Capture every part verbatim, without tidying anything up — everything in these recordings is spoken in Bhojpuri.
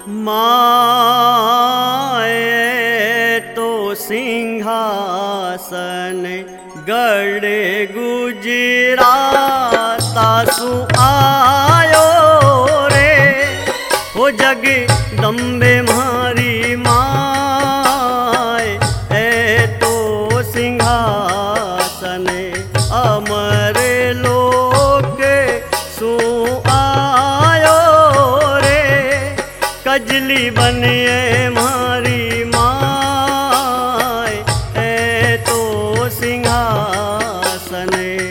माए तो सिंहासन गड़े गुजराता सु आयो रे, हो जगदम्बे मारी माय ए तो सिंहासन अमर लोक सु आयो रे, कजली बनिए मारी माय ए तो सिंहासन।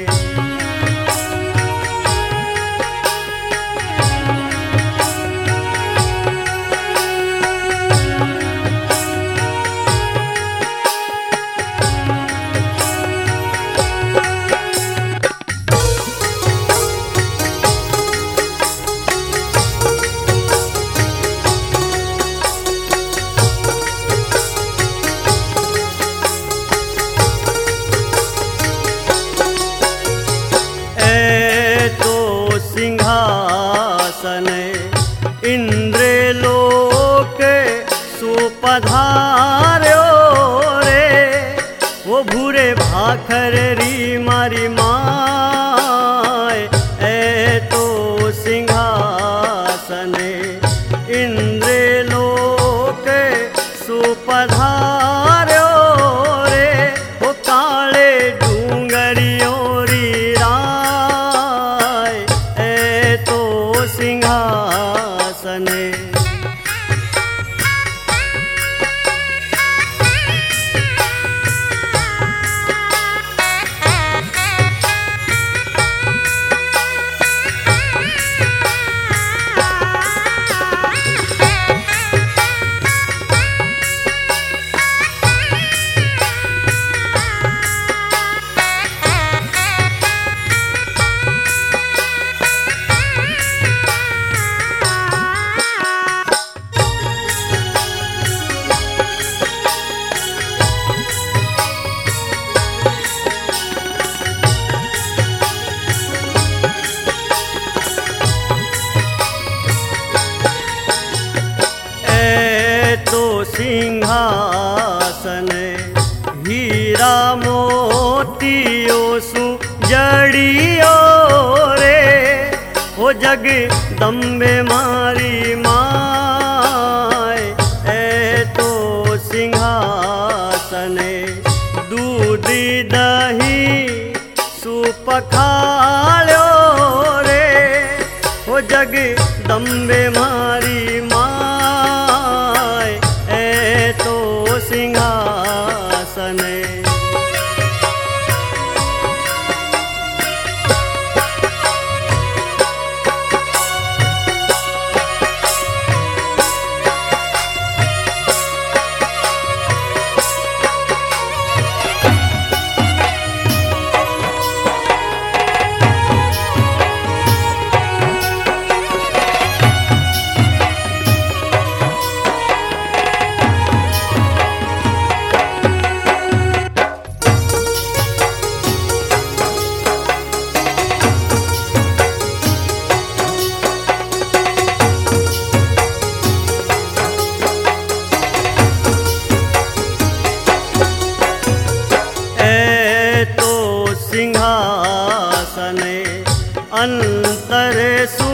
सिंहासन इंद्र लोक सुपधार्यो रे, वो भूरे भाखर री मारी माय ए तो सिंहासन इंद्र लोक सुपधार्यो रे, वो काले डूंगरियों री राय ए तो सिंहासन। सिंहासन हीरा मोतियों सु जड़ियो रे, हो जगदम्बे मारी माय ए तो सिंहासन दूध दही सुपखाल्यो रे, हो जगदम्बे मारी माय ए तो सिंहासन। सिंहासन अंतर सु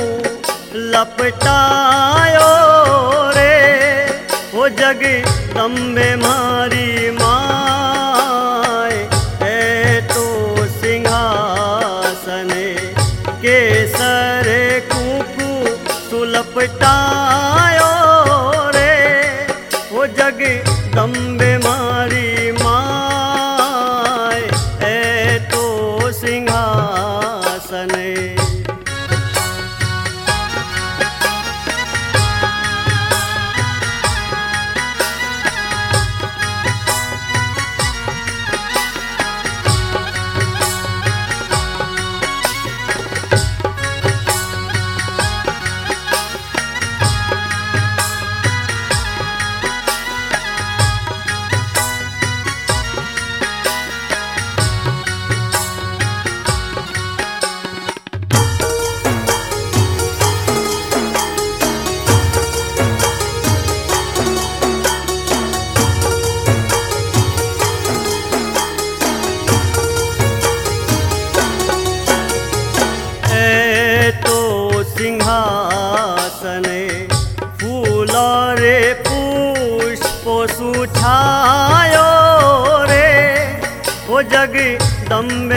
लपटायो रे, हो जगदम्बे मारी माय ए तो सिंहासन केसर कुकु सुलपटायो रे, हो जगदम्बे मारी माय ए तो सिंहासन।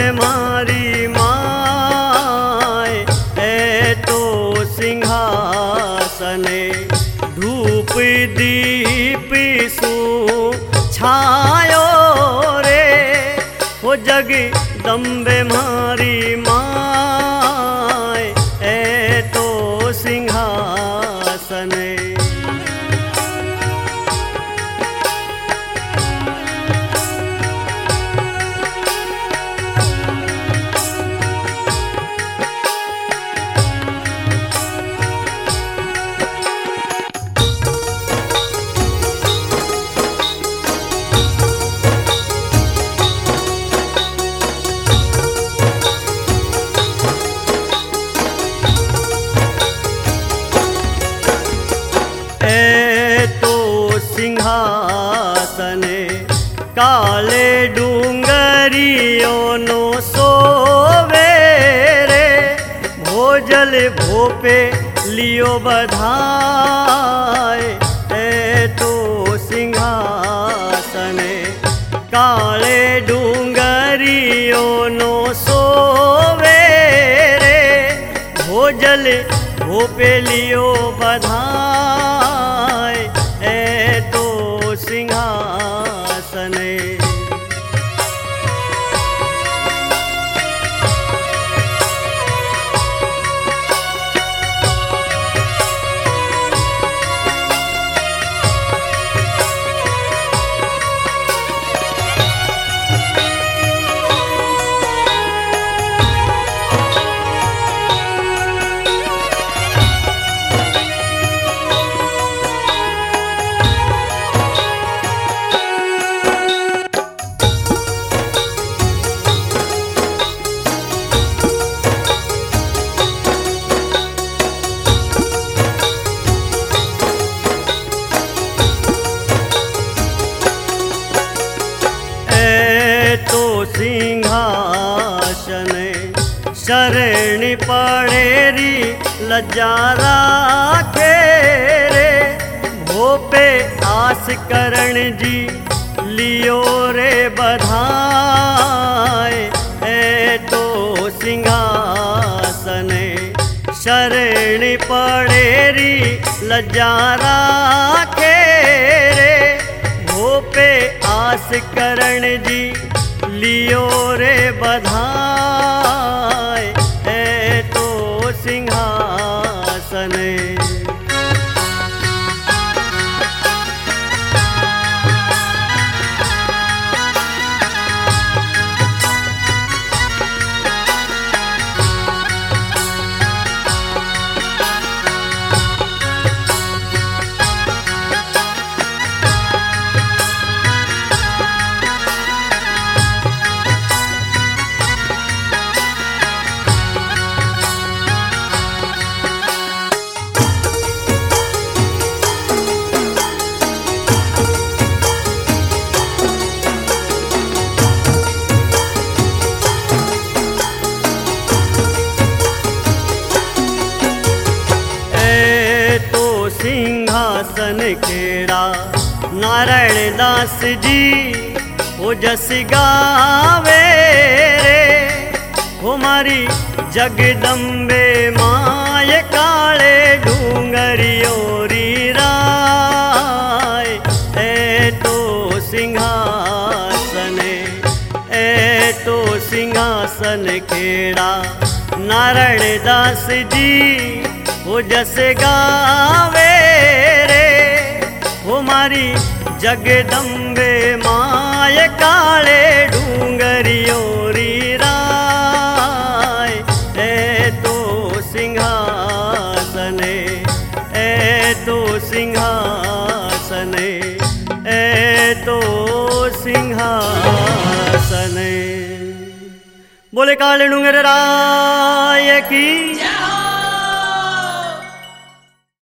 मारी माय है तो सिंहासने धूप दीप सु छायो रे हो जगदम्बे मारी माय है तो सिंहासने। सिंहासने काले डूंगरियों नो सोवे रे भोजल भोपे लियो बधाए है तो सिंहासने काले डूंगरियों नो सोवे रे भोजल भोपे लियो बधाए है तो सिंहासने। सिंहासने शरण पड़ेरी लज्जा राखे रे भोपे आस करण जी लियो रे बधाए है तो सिंहासने शरण पड़ेरी लज्जा राखे रे भोपे आस करण जी लियो रे बधाए है तो सिंहासने। सिंहासन खेड़ा नारायण दास जी हो जस गावे रे हमारी जगदम्बे माय काले डूंगरियोरी राय है तो सिंहासने ए तो सिंहासन खेड़ा नारायण दास जी हो जस गावे रे हमारी जगदम्बे माय काले डूंगरियोरी राय है तो सिंहासने ए तो सिंहासने ए तो सिंहासने। बोले काले डूंगर राय की